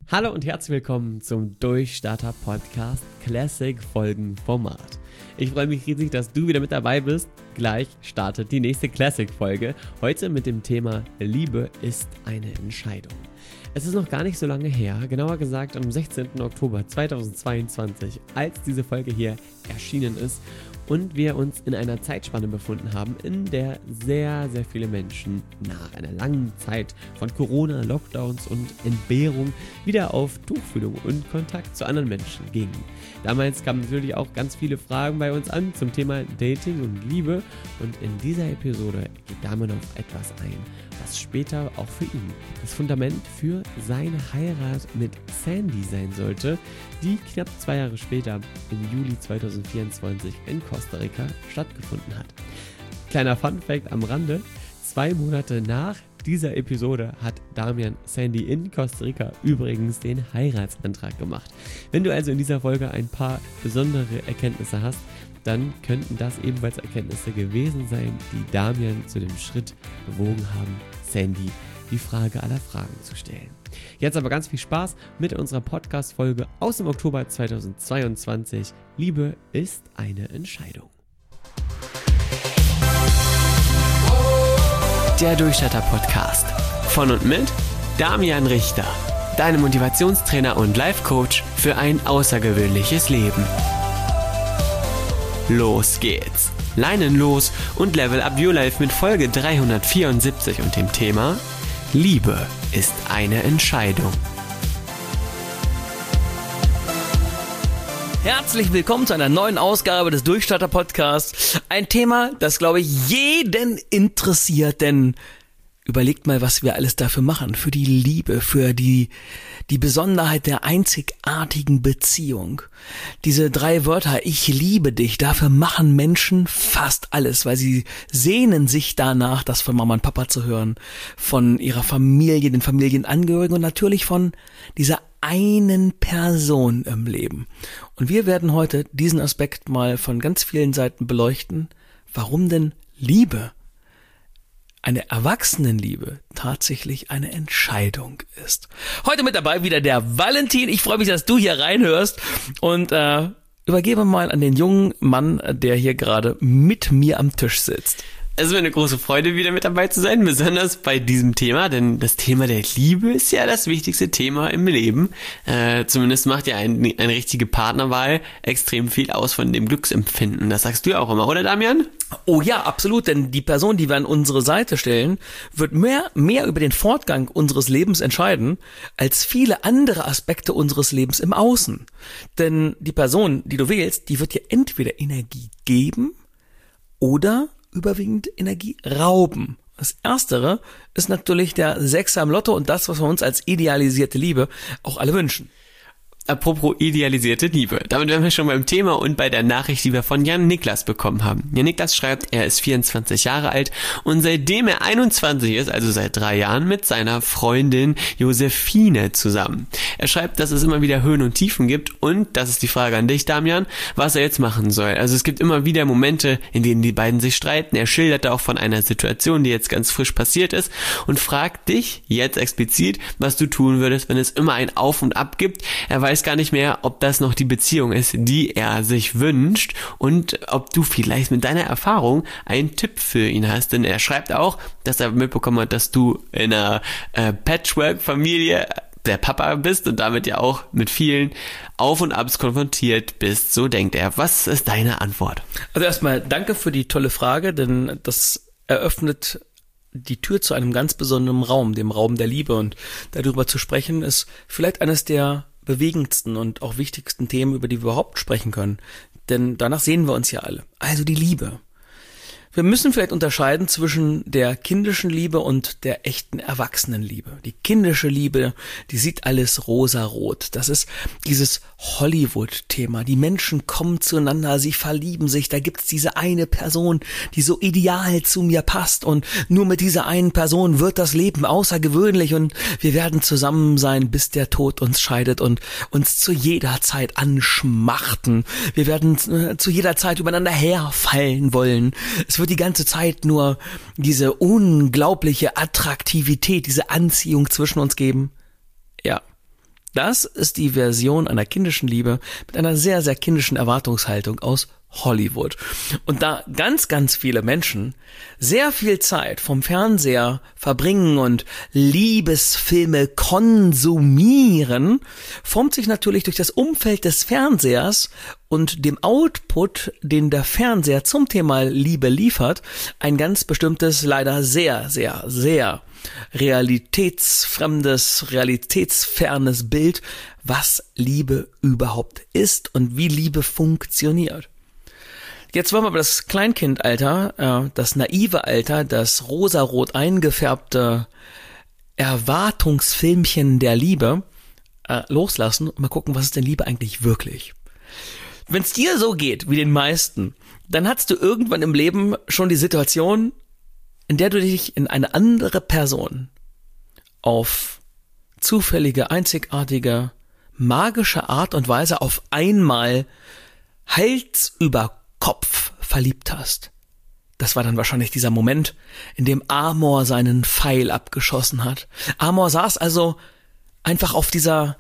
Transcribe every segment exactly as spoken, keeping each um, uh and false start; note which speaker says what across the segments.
Speaker 1: Hallo und herzlich willkommen zum Durchstarter Podcast Classic Folgen Format. Ich freue mich riesig, dass du wieder mit dabei bist. Gleich startet die nächste Classic Folge. Heute mit dem Thema Liebe ist eine Entscheidung. Es ist noch gar nicht so lange her, genauer gesagt am sechzehnten Oktober zweitausendzweiundzwanzig, als diese Folge hier erschienen ist und wir uns in einer Zeitspanne befunden haben, in der sehr, sehr viele Menschen nach einer langen Zeit von Corona, Lockdowns und Entbehrung wieder auf Tuchfühlung und Kontakt zu anderen Menschen gingen. Damals kamen natürlich auch ganz viele Fragen bei uns an zum Thema Dating und Liebe und in dieser Episode geht Damian auf etwas ein, was später auch für ihn das Fundament für seine Heirat mit Sandy sein sollte, die knapp zwei Jahre später im Juli zweitausendvierundzwanzig in Costa Rica stattgefunden hat. Kleiner Funfact am Rande: Zwei Monate nach dieser Episode hat Damian Sandy in Costa Rica übrigens den Heiratsantrag gemacht. Wenn du also in dieser Folge ein paar besondere Erkenntnisse hast, dann könnten das ebenfalls Erkenntnisse gewesen sein, die Damian zu dem Schritt bewogen haben, Sandy die Frage aller Fragen zu stellen. Jetzt aber ganz viel Spaß mit unserer Podcast-Folge aus dem Oktober zweitausendzweiundzwanzig. Liebe ist eine Entscheidung. Der Durchstarter-Podcast von und mit Damian Richter, deinem Motivationstrainer und Life-Coach für ein außergewöhnliches Leben. Los geht's! Leinen los und Level Up Your Life mit Folge dreihundertvierundsiebzig und dem Thema Liebe ist eine Entscheidung.
Speaker 2: Herzlich willkommen zu einer neuen Ausgabe des Durchstarter Podcasts. Ein Thema, das, glaube ich, jeden interessiert, denn überlegt mal, was wir alles dafür machen, für die Liebe, für die die Besonderheit der einzigartigen Beziehung. Diese drei Wörter, ich liebe dich, dafür machen Menschen fast alles, weil sie sehnen sich danach, das von Mama und Papa zu hören, von ihrer Familie, den Familienangehörigen und natürlich von dieser einen Person im Leben. Und wir werden heute diesen Aspekt mal von ganz vielen Seiten beleuchten, warum denn Liebe, eine Erwachsenenliebe, tatsächlich eine Entscheidung ist. Heute mit dabei wieder der Valentin. Ich freue mich, dass du hier reinhörst und äh, übergebe mal an den jungen Mann, der hier gerade mit mir am Tisch sitzt.
Speaker 1: Es ist mir eine große Freude, wieder mit dabei zu sein, besonders bei diesem Thema, denn das Thema der Liebe ist ja das wichtigste Thema im Leben. Äh, zumindest macht ja ein, eine richtige Partnerwahl extrem viel aus von dem Glücksempfinden. Das sagst du ja auch immer, oder Damian?
Speaker 2: Oh ja, absolut, denn die Person, die wir an unsere Seite stellen, wird mehr, mehr über den Fortgang unseres Lebens entscheiden, als viele andere Aspekte unseres Lebens im Außen. Denn die Person, die du wählst, die wird dir entweder Energie geben oder überwiegend Energie rauben. Das Erstere ist natürlich der Sechser im Lotto und das, was wir uns als idealisierte Liebe auch alle wünschen.
Speaker 1: Apropos idealisierte Liebe. Damit wären wir schon beim Thema und bei der Nachricht, die wir von Jan Niklas bekommen haben. Jan Niklas schreibt, er ist vierundzwanzig Jahre alt und seitdem er einundzwanzig ist, also seit drei Jahren, mit seiner Freundin Josephine zusammen. Er schreibt, dass es immer wieder Höhen und Tiefen gibt und, das ist die Frage an dich, Damian, was er jetzt machen soll. Also es gibt immer wieder Momente, in denen die beiden sich streiten. Er schildert auch von einer Situation, die jetzt ganz frisch passiert ist und fragt dich jetzt explizit, was du tun würdest, wenn es immer ein Auf und Ab gibt. Er weiß gar nicht mehr, ob das noch die Beziehung ist, die er sich wünscht und ob du vielleicht mit deiner Erfahrung einen Tipp für ihn hast, denn er schreibt auch, dass er mitbekommen hat, dass du in einer äh, Patchwork-Familie der Papa bist und damit ja auch mit vielen Auf- und Abs konfrontiert bist, so denkt er. Was ist deine Antwort?
Speaker 2: Also erstmal danke für die tolle Frage, denn das eröffnet die Tür zu einem ganz besonderen Raum, dem Raum der Liebe, und darüber zu sprechen ist vielleicht eines der bewegendsten und auch wichtigsten Themen, über die wir überhaupt sprechen können. Denn danach sehen wir uns ja alle. Also die Liebe. Wir müssen vielleicht unterscheiden zwischen der kindischen Liebe und der echten Erwachsenenliebe. Die kindische Liebe, die sieht alles rosarot. Das ist dieses Hollywood-Thema. Die Menschen kommen zueinander, sie verlieben sich. Da gibt's diese eine Person, die so ideal zu mir passt. Und nur mit dieser einen Person wird das Leben außergewöhnlich. Und wir werden zusammen sein, bis der Tod uns scheidet und uns zu jeder Zeit anschmachten. Wir werden zu jeder Zeit übereinander herfallen wollen. Es wird die ganze Zeit nur diese unglaubliche Attraktivität, diese Anziehung zwischen uns geben. Ja, Das ist die Version einer kindischen Liebe mit einer sehr, sehr kindischen Erwartungshaltung aus Hollywood. Und da ganz, ganz viele Menschen sehr viel Zeit vom Fernseher verbringen und Liebesfilme konsumieren, formt sich natürlich durch das Umfeld des Fernsehers und dem Output, den der Fernseher zum Thema Liebe liefert, ein ganz bestimmtes, leider sehr, sehr, sehr realitätsfremdes, realitätsfernes Bild, was Liebe überhaupt ist und wie Liebe funktioniert. Jetzt wollen wir aber das Kleinkindalter, äh, das naive Alter, das rosarot eingefärbte Erwartungsfilmchen der Liebe äh, loslassen und mal gucken, was ist denn Liebe eigentlich wirklich? Wenn es dir so geht wie den meisten, dann hattest du irgendwann im Leben schon die Situation, in der du dich in eine andere Person auf zufällige, einzigartige, magische Art und Weise auf einmal Hals über Kopf verliebt hast. Das war dann wahrscheinlich dieser Moment, in dem Amor seinen Pfeil abgeschossen hat. Amor saß also einfach auf dieser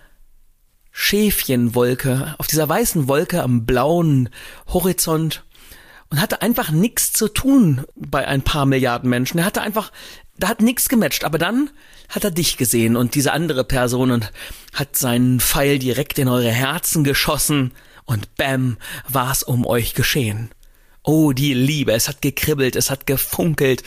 Speaker 2: Schäfchenwolke, auf dieser weißen Wolke am blauen Horizont und hatte einfach nichts zu tun bei ein paar Milliarden Menschen. Er hatte einfach, da hat nichts gematcht. Aber dann hat er dich gesehen und diese andere Person und hat seinen Pfeil direkt in eure Herzen geschossen. Und bam, war's um euch geschehen. Oh, die Liebe, es hat gekribbelt, es hat gefunkelt.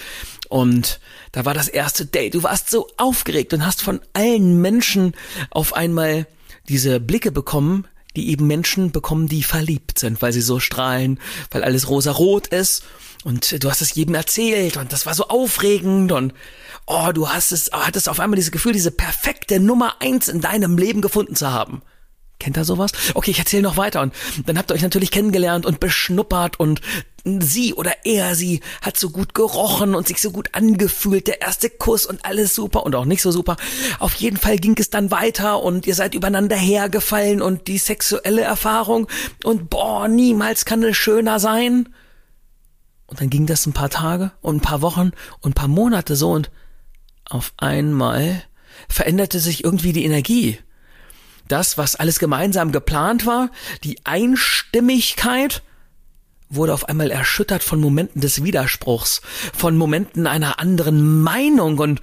Speaker 2: Und da war das erste Date. Du warst so aufgeregt und hast von allen Menschen auf einmal diese Blicke bekommen, die eben Menschen bekommen, die verliebt sind, weil sie so strahlen, weil alles rosarot ist. Und du hast es jedem erzählt und das war so aufregend und oh, du hast es, hattest auf einmal dieses Gefühl, diese perfekte Nummer eins in deinem Leben gefunden zu haben. Kennt ihr sowas? Okay, ich erzähle noch weiter. Und dann habt ihr euch natürlich kennengelernt und beschnuppert und sie oder er, sie hat so gut gerochen und sich so gut angefühlt. Der erste Kuss und alles super und auch nicht so super. Auf jeden Fall ging es dann weiter und ihr seid übereinander hergefallen und die sexuelle Erfahrung und boah, niemals kann es schöner sein. Und dann ging das ein paar Tage und ein paar Wochen und ein paar Monate so und auf einmal veränderte sich irgendwie die Energie. Das, was alles gemeinsam geplant war, die Einstimmigkeit, wurde auf einmal erschüttert von Momenten des Widerspruchs, von Momenten einer anderen Meinung und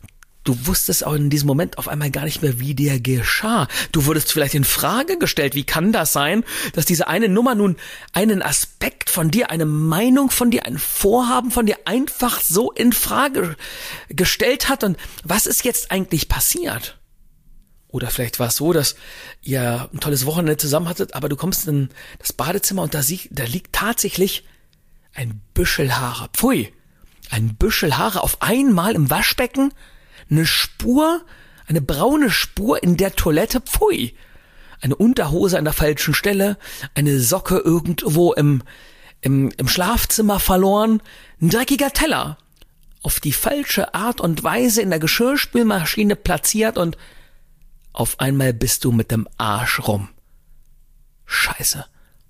Speaker 2: du wusstest auch in diesem Moment auf einmal gar nicht mehr, wie dir geschah. Du wurdest vielleicht in Frage gestellt, wie kann das sein, dass diese eine Nummer nun einen Aspekt von dir, eine Meinung von dir, ein Vorhaben von dir einfach so in Frage gestellt hat und was ist jetzt eigentlich passiert? Oder vielleicht war es so, dass ihr ein tolles Wochenende zusammen hattet, aber du kommst in das Badezimmer und da, sie, da liegt tatsächlich ein Büschel Haare. Pfui, ein Büschel Haare auf einmal im Waschbecken, eine Spur, eine braune Spur in der Toilette. Pfui, eine Unterhose an der falschen Stelle, eine Socke irgendwo im, im, im Schlafzimmer verloren, ein dreckiger Teller auf die falsche Art und Weise in der Geschirrspülmaschine platziert und auf einmal bist du mit dem Arsch rum. Scheiße.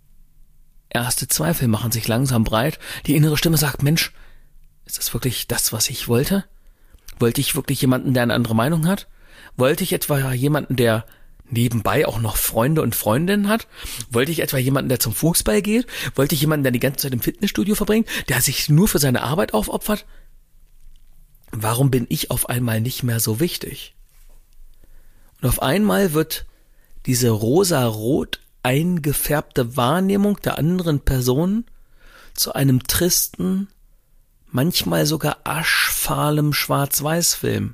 Speaker 2: Erste Zweifel machen sich langsam breit. Die innere Stimme sagt, Mensch, ist das wirklich das, was ich wollte? Wollte ich wirklich jemanden, der eine andere Meinung hat? Wollte ich etwa jemanden, der nebenbei auch noch Freunde und Freundinnen hat? Wollte ich etwa jemanden, der zum Fußball geht? Wollte ich jemanden, der die ganze Zeit im Fitnessstudio verbringt, der sich nur für seine Arbeit aufopfert? Warum bin ich auf einmal nicht mehr so wichtig? Und auf einmal wird diese rosa-rot eingefärbte Wahrnehmung der anderen Person zu einem tristen, manchmal sogar aschfahlem Schwarz-Weiß-Film.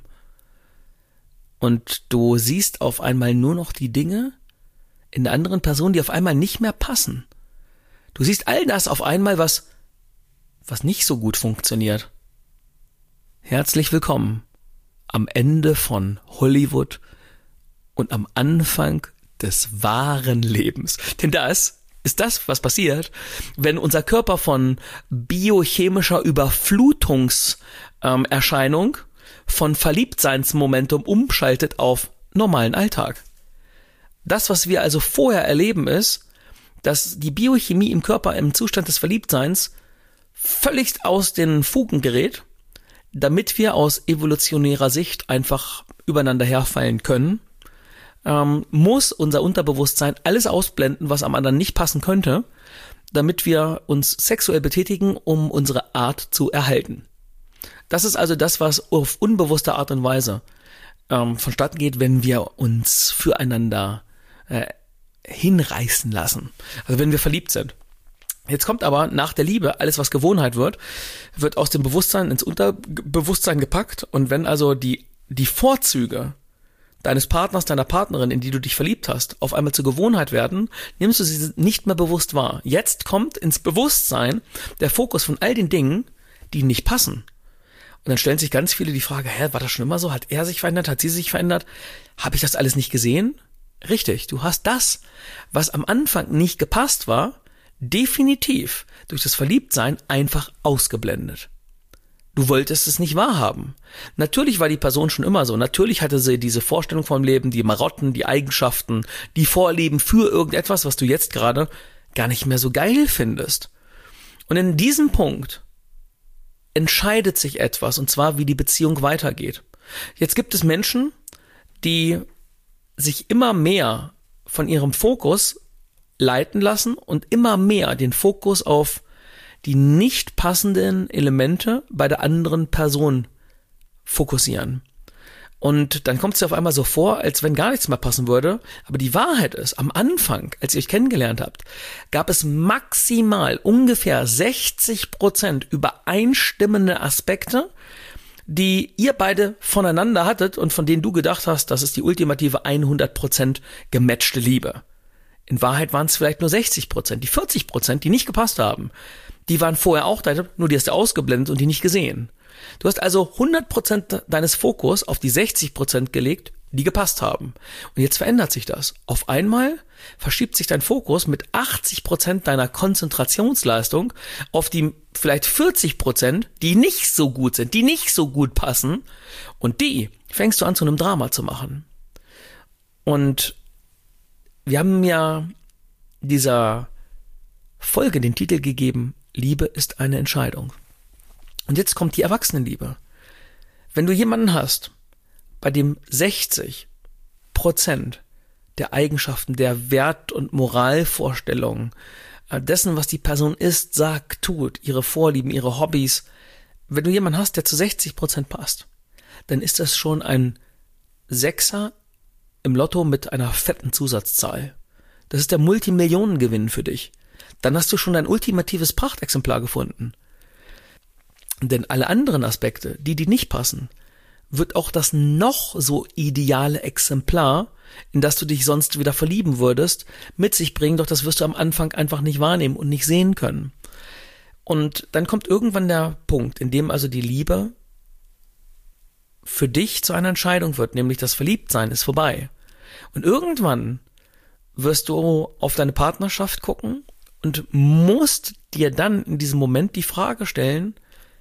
Speaker 2: Und du siehst auf einmal nur noch die Dinge in der anderen Person, die auf einmal nicht mehr passen. Du siehst all das auf einmal, was, was nicht so gut funktioniert. Herzlich willkommen am Ende von Hollywood und am Anfang des wahren Lebens. Denn das ist das, was passiert, wenn unser Körper von biochemischer Überflutungserscheinung, ähm, von Verliebtseinsmomentum umschaltet auf normalen Alltag. Das, was wir also vorher erleben, ist, dass die Biochemie im Körper im Zustand des Verliebtseins völlig aus den Fugen gerät, damit wir aus evolutionärer Sicht einfach übereinander herfallen können. ähm, muss unser Unterbewusstsein alles ausblenden, was am anderen nicht passen könnte, damit wir uns sexuell betätigen, um unsere Art zu erhalten. Das ist also das, was auf unbewusste Art und Weise ähm, vonstatten geht, wenn wir uns füreinander äh, hinreißen lassen. Also wenn wir verliebt sind. Jetzt kommt aber nach der Liebe, alles was Gewohnheit wird, wird aus dem Bewusstsein ins Unterbewusstsein gepackt. Und wenn also die, die Vorzüge deines Partners, deiner Partnerin, in die du dich verliebt hast, auf einmal zur Gewohnheit werden, nimmst du sie nicht mehr bewusst wahr. Jetzt kommt ins Bewusstsein der Fokus von all den Dingen, die nicht passen. Und dann stellen sich ganz viele die Frage, hä, war das schon immer so? Hat er sich verändert? Hat sie sich verändert? Habe ich das alles nicht gesehen? Richtig, du hast das, was am Anfang nicht gepasst war, definitiv durch das Verliebtsein einfach ausgeblendet. Du wolltest es nicht wahrhaben. Natürlich war die Person schon immer so. Natürlich hatte sie diese Vorstellung vom Leben, die Marotten, die Eigenschaften, die Vorlieben für irgendetwas, was du jetzt gerade gar nicht mehr so geil findest. Und in diesem Punkt entscheidet sich etwas, und zwar, wie die Beziehung weitergeht. Jetzt gibt es Menschen, die sich immer mehr von ihrem Fokus leiten lassen und immer mehr den Fokus auf die nicht passenden Elemente bei der anderen Person fokussieren. Und dann kommt es dir auf einmal so vor, als wenn gar nichts mehr passen würde. Aber die Wahrheit ist, am Anfang, als ihr euch kennengelernt habt, gab es maximal ungefähr sechzig Prozent übereinstimmende Aspekte, die ihr beide voneinander hattet und von denen du gedacht hast, das ist die ultimative hundert Prozent gematchte Liebe. In Wahrheit waren es vielleicht nur sechzig Prozent. Die vierzig Prozent, die nicht gepasst haben, die waren vorher auch da, nur die hast du ausgeblendet und die nicht gesehen. Du hast also hundert Prozent deines Fokus auf die sechzig Prozent gelegt, die gepasst haben. Und jetzt verändert sich das. Auf einmal verschiebt sich dein Fokus mit achtzig Prozent deiner Konzentrationsleistung auf die vielleicht vierzig Prozent, die nicht so gut sind, die nicht so gut passen. Und die fängst du an, zu einem Drama zu machen. Und wir haben ja dieser Folge den Titel gegeben, Liebe ist eine Entscheidung. Und jetzt kommt die Erwachsenenliebe. Wenn du jemanden hast, bei dem sechzig Prozent der Eigenschaften, der Wert- und Moralvorstellungen, dessen, was die Person ist, sagt, tut, ihre Vorlieben, ihre Hobbys, wenn du jemanden hast, der zu sechzig Prozent passt, dann ist das schon ein Sechser im Lotto mit einer fetten Zusatzzahl. Das ist der Multimillionengewinn für dich. Dann hast du schon dein ultimatives Prachtexemplar gefunden. Denn alle anderen Aspekte, die, die nicht passen, wird auch das noch so ideale Exemplar, in das du dich sonst wieder verlieben würdest, mit sich bringen, doch das wirst du am Anfang einfach nicht wahrnehmen und nicht sehen können. Und dann kommt irgendwann der Punkt, in dem also die Liebe für dich zu einer Entscheidung wird, nämlich das Verliebtsein ist vorbei. Und irgendwann wirst du auf deine Partnerschaft gucken und musst dir dann in diesem Moment die Frage stellen,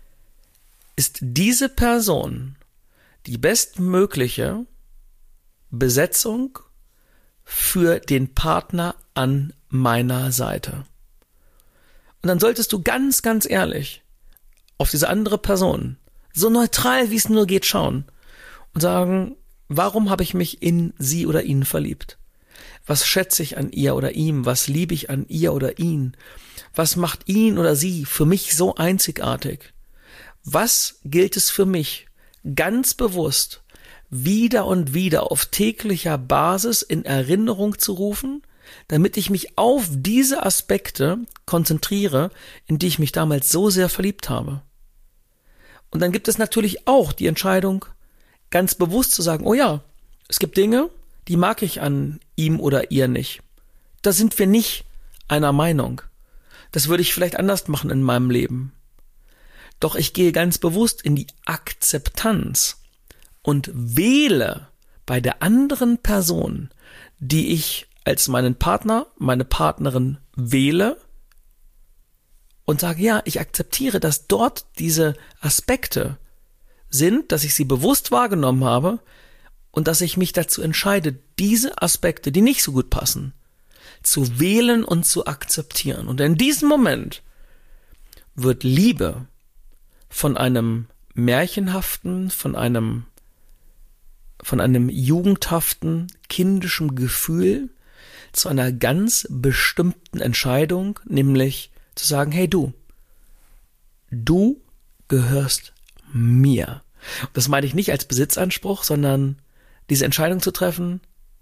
Speaker 2: ist diese Person die bestmögliche Besetzung für den Partner an meiner Seite? Und dann solltest du ganz, ganz ehrlich auf diese andere Person, so neutral wie es nur geht, schauen und sagen, warum habe ich mich in sie oder ihn verliebt? Was schätze ich an ihr oder ihm? Was liebe ich an ihr oder ihn? Was macht ihn oder sie für mich so einzigartig? Was gilt es für mich, ganz bewusst wieder und wieder auf täglicher Basis in Erinnerung zu rufen, damit ich mich auf diese Aspekte konzentriere, in die ich mich damals so sehr verliebt habe? Und dann gibt es natürlich auch die Entscheidung, ganz bewusst zu sagen, oh ja, es gibt Dinge, die mag ich an ihm oder ihr nicht. Da sind wir nicht einer Meinung. Das würde ich vielleicht anders machen in meinem Leben. Doch ich gehe ganz bewusst in die Akzeptanz und wähle bei der anderen Person, die ich als meinen Partner, meine Partnerin wähle, und sage, ja, ich akzeptiere, dass dort diese Aspekte sind, dass ich sie bewusst wahrgenommen habe und dass ich mich dazu entscheide, diese Aspekte, die nicht so gut passen, zu wählen und zu akzeptieren. Und in diesem Moment wird Liebe von einem märchenhaften, von einem von einem jugendhaften, kindischen Gefühl zu einer ganz bestimmten Entscheidung, nämlich zu sagen, hey du, du gehörst mir. Das meine ich nicht als Besitzanspruch, sondern diese Entscheidung zu treffen,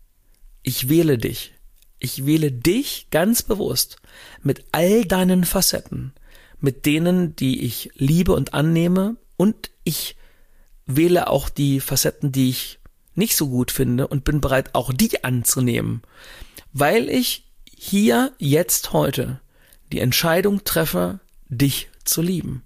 Speaker 2: ich wähle dich. Ich wähle dich ganz bewusst mit all deinen Facetten, mit denen, die ich liebe und annehme, und ich wähle auch die Facetten, die ich nicht so gut finde, und bin bereit, auch die anzunehmen, weil ich hier, jetzt, heute die Entscheidung treffe, dich zu lieben.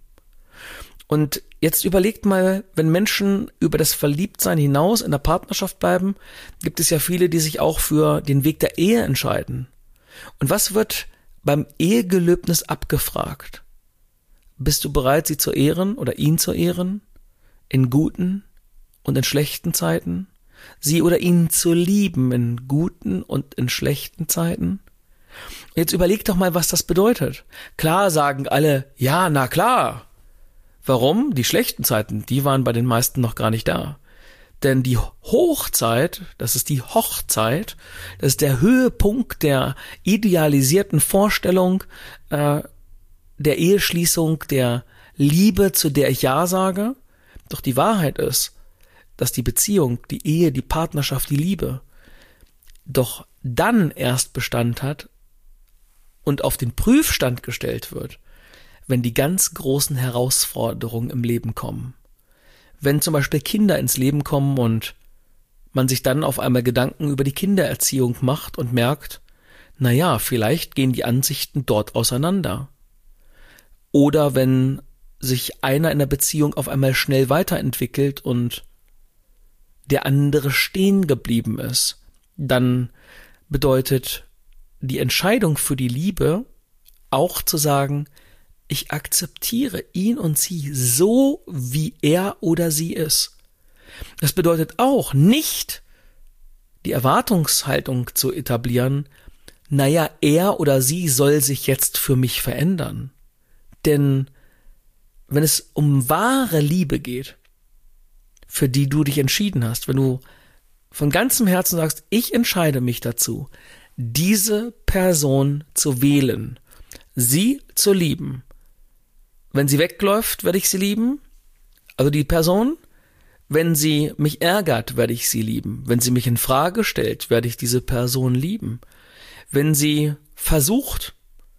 Speaker 2: Und jetzt überlegt mal, wenn Menschen über das Verliebtsein hinaus in der Partnerschaft bleiben, gibt es ja viele, die sich auch für den Weg der Ehe entscheiden. Und was wird beim Ehegelöbnis abgefragt? Bist du bereit, sie zu ehren oder ihn zu ehren? In guten und in schlechten Zeiten? Sie oder ihn zu lieben in guten und in schlechten Zeiten? Jetzt überleg doch mal, was das bedeutet. Klar sagen alle, ja, na klar. Warum? Die schlechten Zeiten, die waren bei den meisten noch gar nicht da. Denn die Hochzeit, das ist die Hochzeit, das ist der Höhepunkt der idealisierten Vorstellung äh, der Eheschließung, der Liebe, zu der ich Ja sage. Doch die Wahrheit ist, dass die Beziehung, die Ehe, die Partnerschaft, die Liebe doch dann erst Bestand hat und auf den Prüfstand gestellt wird, wenn die ganz großen Herausforderungen im Leben kommen. Wenn zum Beispiel Kinder ins Leben kommen und man sich dann auf einmal Gedanken über die Kindererziehung macht und merkt, na ja, vielleicht gehen die Ansichten dort auseinander. Oder wenn sich einer in der Beziehung auf einmal schnell weiterentwickelt und der andere stehen geblieben ist, dann bedeutet die Entscheidung für die Liebe auch zu sagen, ich akzeptiere ihn und sie so, wie er oder sie ist. Das bedeutet auch nicht, die Erwartungshaltung zu etablieren, naja, er oder sie soll sich jetzt für mich verändern. Denn wenn es um wahre Liebe geht, für die du dich entschieden hast, wenn du von ganzem Herzen sagst, ich entscheide mich dazu, diese Person zu wählen, sie zu lieben. Wenn sie wegläuft, werde ich sie lieben, also die Person. Wenn sie mich ärgert, werde ich sie lieben. Wenn sie mich in Frage stellt, werde ich diese Person lieben. Wenn sie versucht,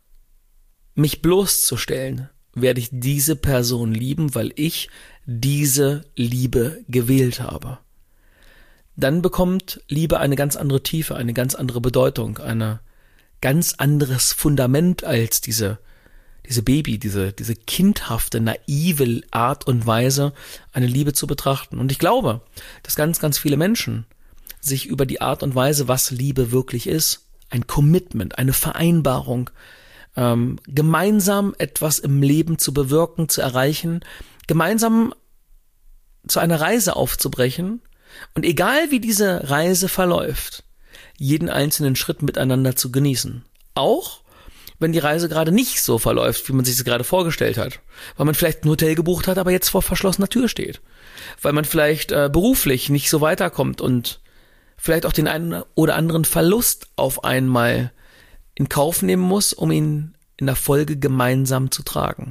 Speaker 2: mich bloßzustellen, werde ich diese Person lieben, weil ich diese Liebe gewählt habe. Dann bekommt Liebe eine ganz andere Tiefe, eine ganz andere Bedeutung, ein ganz anderes Fundament als diese, diese Baby, diese, diese kindhafte, naive Art und Weise, eine Liebe zu betrachten. Und ich glaube, dass ganz, ganz viele Menschen sich über die Art und Weise, was Liebe wirklich ist, ein Commitment, eine Vereinbarung, ähm, gemeinsam etwas im Leben zu bewirken, zu erreichen, gemeinsam zu einer Reise aufzubrechen und egal wie diese Reise verläuft, jeden einzelnen Schritt miteinander zu genießen. Auch wenn die Reise gerade nicht so verläuft, wie man sich es gerade vorgestellt hat. Weil man vielleicht ein Hotel gebucht hat, aber jetzt vor verschlossener Tür steht. Weil man vielleicht äh, beruflich nicht so weiterkommt und vielleicht auch den einen oder anderen Verlust auf einmal in Kauf nehmen muss, um ihn in der Folge gemeinsam zu tragen.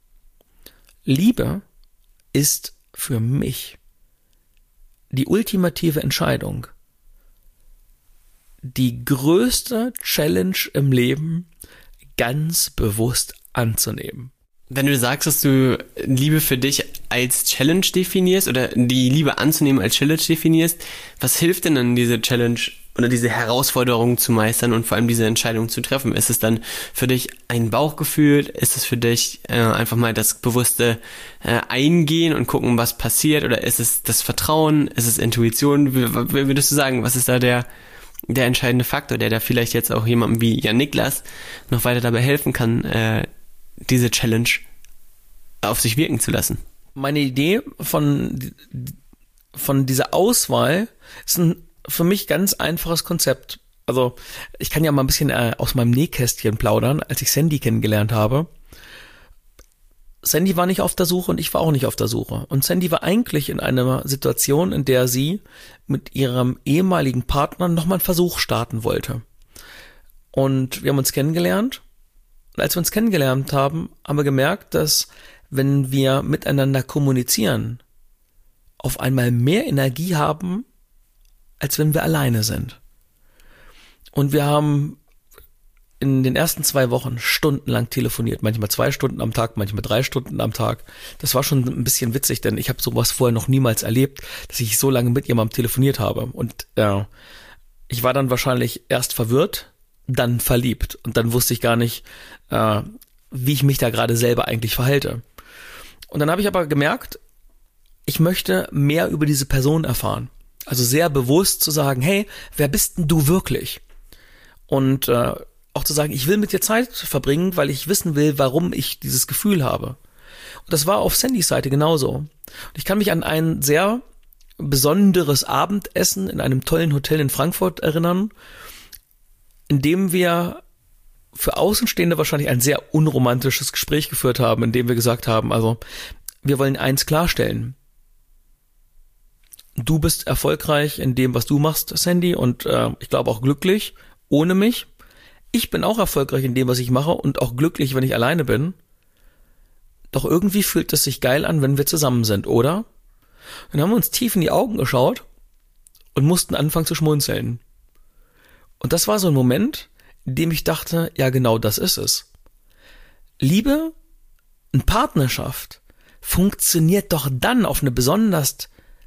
Speaker 2: Liebe ist für mich die ultimative Entscheidung, die größte Challenge im Leben ganz bewusst anzunehmen.
Speaker 1: Wenn du sagst, dass du Liebe für dich als Challenge definierst oder die Liebe anzunehmen als Challenge definierst, was hilft denn dann, diese Challenge oder diese Herausforderung zu meistern und vor allem diese Entscheidung zu treffen? Ist es dann für dich ein Bauchgefühl? Ist es für dich äh, einfach mal das bewusste äh, Eingehen und gucken, was passiert? Oder ist es das Vertrauen? Ist es Intuition? Wie, wie würdest du sagen, was ist da der der entscheidende Faktor, der da vielleicht jetzt auch jemandem wie Jan Niklas noch weiter dabei helfen kann, äh, diese Challenge auf sich wirken zu lassen?
Speaker 2: Meine Idee von, von dieser Auswahl ist ein für mich ganz einfaches Konzept. Also ich kann ja mal ein bisschen äh, aus meinem Nähkästchen plaudern, als ich Sandy kennengelernt habe. Sandy war nicht auf der Suche und ich war auch nicht auf der Suche. Und Sandy war eigentlich in einer Situation, in der sie mit ihrem ehemaligen Partner nochmal einen Versuch starten wollte. Und wir haben uns kennengelernt. Und als wir uns kennengelernt haben, haben wir gemerkt, dass wenn wir miteinander kommunizieren, auf einmal mehr Energie haben, als wenn wir alleine sind. Und wir haben in den ersten zwei Wochen stundenlang telefoniert, manchmal zwei Stunden am Tag, manchmal drei Stunden am Tag. Das war schon ein bisschen witzig, denn ich habe sowas vorher noch niemals erlebt, dass ich so lange mit jemandem telefoniert habe. Und äh, ich war dann wahrscheinlich erst verwirrt, dann verliebt. Und dann wusste ich gar nicht, äh, wie ich mich da gerade selber eigentlich verhalte. Und dann habe ich aber gemerkt, ich möchte mehr über diese Person erfahren. Also sehr bewusst zu sagen, hey, wer bist denn du wirklich? Und äh, auch zu sagen, ich will mit dir Zeit verbringen, weil ich wissen will, warum ich dieses Gefühl habe. Und das war auf Sandys Seite genauso. Und ich kann mich an ein sehr besonderes Abendessen in einem tollen Hotel in Frankfurt erinnern, in dem wir für Außenstehende wahrscheinlich ein sehr unromantisches Gespräch geführt haben, in dem wir gesagt haben, also wir wollen eins klarstellen. Du bist erfolgreich in dem, was du machst, Sandy, und äh, ich glaube auch glücklich ohne mich. Ich bin auch erfolgreich in dem, was ich mache und auch glücklich, wenn ich alleine bin. Doch irgendwie fühlt es sich geil an, wenn wir zusammen sind, oder? Dann haben wir uns tief in die Augen geschaut und mussten anfangen zu schmunzeln. Und das war so ein Moment, in dem ich dachte, ja genau das ist es. Liebe und Partnerschaft funktioniert doch dann auf eine besonders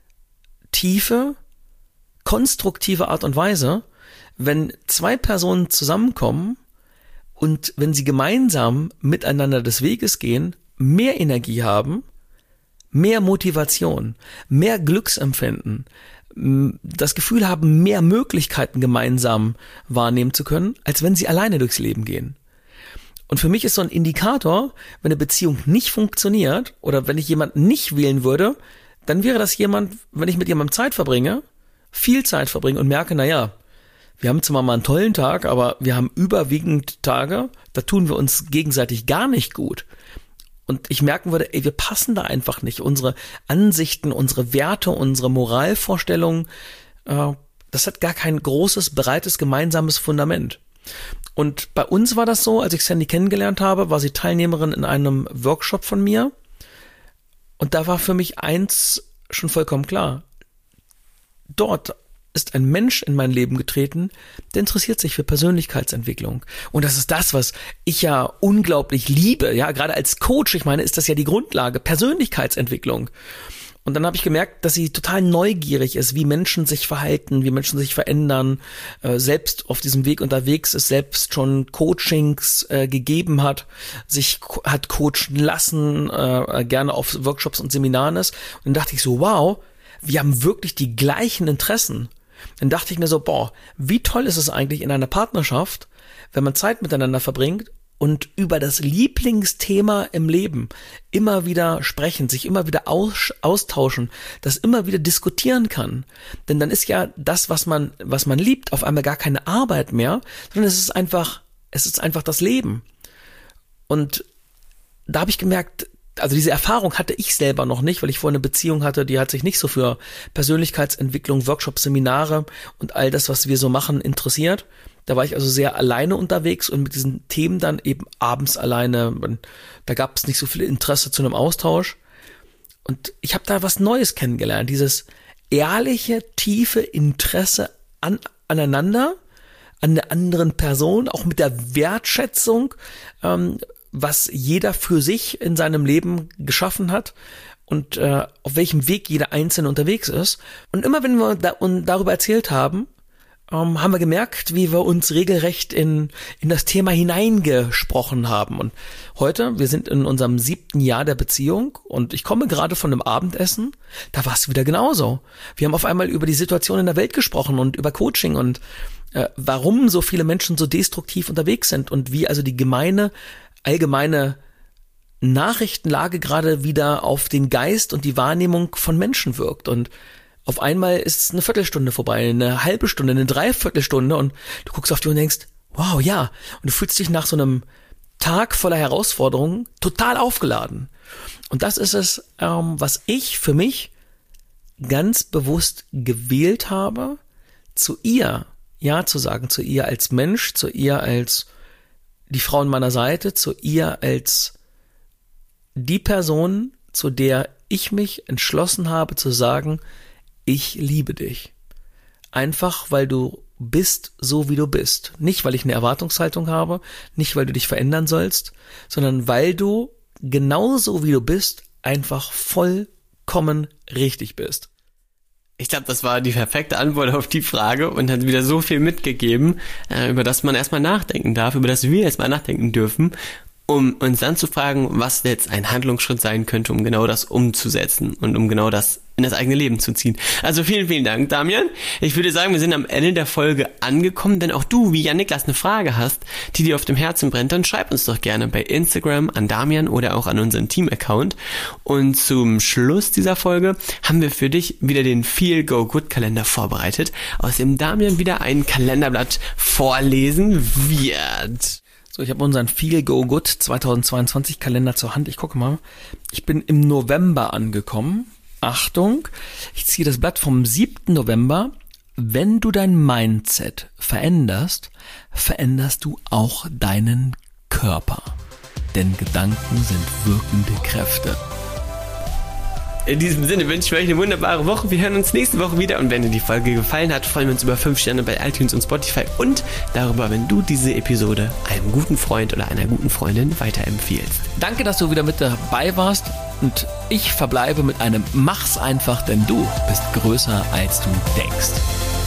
Speaker 2: tiefe, konstruktive Art und Weise, wenn zwei Personen zusammenkommen und wenn sie gemeinsam miteinander des Weges gehen, mehr Energie haben, mehr Motivation, mehr Glücksempfinden, das Gefühl haben, mehr Möglichkeiten gemeinsam wahrnehmen zu können, als wenn sie alleine durchs Leben gehen. Und für mich ist so ein Indikator, wenn eine Beziehung nicht funktioniert oder wenn ich jemanden nicht wählen würde, dann wäre das jemand, wenn ich mit jemandem Zeit verbringe, viel Zeit verbringe und merke, naja, wir haben zwar mal einen tollen Tag, aber wir haben überwiegend Tage, da tun wir uns gegenseitig gar nicht gut. Und ich merken würde, ey, wir passen da einfach nicht. Unsere Ansichten, unsere Werte, unsere Moralvorstellungen, äh, das hat gar kein großes, breites, gemeinsames Fundament. Und bei uns war das so, als ich Sandy kennengelernt habe, war sie Teilnehmerin in einem Workshop von mir. Und da war für mich eins schon vollkommen klar. Dort ist ein Mensch in mein Leben getreten, der interessiert sich für Persönlichkeitsentwicklung. Und das ist das, was ich ja unglaublich liebe. Ja, gerade als Coach, ich meine, ist das ja die Grundlage, Persönlichkeitsentwicklung. Und dann habe ich gemerkt, dass sie total neugierig ist, wie Menschen sich verhalten, wie Menschen sich verändern, äh, selbst auf diesem Weg unterwegs ist, selbst schon Coachings äh, gegeben hat, sich co- hat coachen lassen, äh, gerne auf Workshops und Seminaren ist. Und dann dachte ich so, wow, wir haben wirklich die gleichen Interessen. Dann dachte ich mir so, boah, wie toll ist es eigentlich in einer Partnerschaft, wenn man Zeit miteinander verbringt und über das Lieblingsthema im Leben immer wieder sprechen, sich immer wieder aus, austauschen, das immer wieder diskutieren kann. Denn dann ist ja das, was man, was man liebt, auf einmal gar keine Arbeit mehr, sondern es ist einfach, es ist einfach das Leben. Und da habe ich gemerkt, also diese Erfahrung hatte ich selber noch nicht, weil ich vorher eine Beziehung hatte, die hat sich nicht so für Persönlichkeitsentwicklung, Workshops, Seminare und all das, was wir so machen, interessiert. Da war ich also sehr alleine unterwegs und mit diesen Themen dann eben abends alleine. Da gab es nicht so viel Interesse zu einem Austausch. Und ich habe da was Neues kennengelernt, dieses ehrliche, tiefe Interesse an aneinander, an der anderen Person, auch mit der Wertschätzung, ähm, was jeder für sich in seinem Leben geschaffen hat und äh, auf welchem Weg jeder Einzelne unterwegs ist. Und immer wenn wir da, und darüber erzählt haben, ähm, haben wir gemerkt, wie wir uns regelrecht in in das Thema hineingesprochen haben. Und heute, wir sind in unserem siebten Jahr der Beziehung und ich komme gerade von einem Abendessen, da war es wieder genauso. Wir haben auf einmal über die Situation in der Welt gesprochen und über Coaching und äh, warum so viele Menschen so destruktiv unterwegs sind und wie also die gemeine allgemeine Nachrichtenlage gerade wieder auf den Geist und die Wahrnehmung von Menschen wirkt. Und auf einmal ist es eine Viertelstunde vorbei, eine halbe Stunde, eine Dreiviertelstunde und du guckst auf die und denkst, wow, ja. Und du fühlst dich nach so einem Tag voller Herausforderungen total aufgeladen. Und das ist es, ähm, was ich für mich ganz bewusst gewählt habe, zu ihr Ja zu sagen, zu ihr als Mensch, zu ihr als die Frau an meiner Seite, zu ihr als die Person, zu der ich mich entschlossen habe zu sagen, ich liebe dich. Einfach, weil du bist so, wie du bist. Nicht, weil ich eine Erwartungshaltung habe, nicht, weil du dich verändern sollst, sondern weil du genauso, wie du bist, einfach vollkommen richtig bist.
Speaker 1: Ich glaube, das war die perfekte Antwort auf die Frage und hat wieder so viel mitgegeben, äh, über das man erstmal nachdenken darf, über das wir erstmal nachdenken dürfen, um uns dann zu fragen, was jetzt ein Handlungsschritt sein könnte, um genau das umzusetzen und um genau das in das eigene Leben zu ziehen. Also vielen, vielen Dank, Damian. Ich würde sagen, wir sind am Ende der Folge angekommen. Wenn auch du, wie Jan-Niklas, eine Frage hast, die dir auf dem Herzen brennt, dann schreib uns doch gerne bei Instagram an Damian oder auch an unseren Team-Account. Und zum Schluss dieser Folge haben wir für dich wieder den Feel-Go-Good-Kalender vorbereitet, aus dem Damian wieder ein Kalenderblatt vorlesen wird.
Speaker 2: So, ich habe unseren Feel Go Good zweitausendzweiundzwanzig Kalender zur Hand. Ich gucke mal. Ich bin im November angekommen. Achtung, ich ziehe das Blatt vom siebten November. Wenn du dein Mindset veränderst, veränderst du auch deinen Körper. Denn Gedanken sind wirkende Kräfte.
Speaker 1: In diesem Sinne wünsche ich euch eine wunderbare Woche. Wir hören uns nächste Woche wieder. Und wenn dir die Folge gefallen hat, freuen wir uns über fünf Sterne bei iTunes und Spotify und darüber, wenn du diese Episode einem guten Freund oder einer guten Freundin weiterempfiehlst.
Speaker 2: Danke, dass du wieder mit dabei warst. Und ich verbleibe mit einem Mach's einfach, denn du bist größer, als du denkst.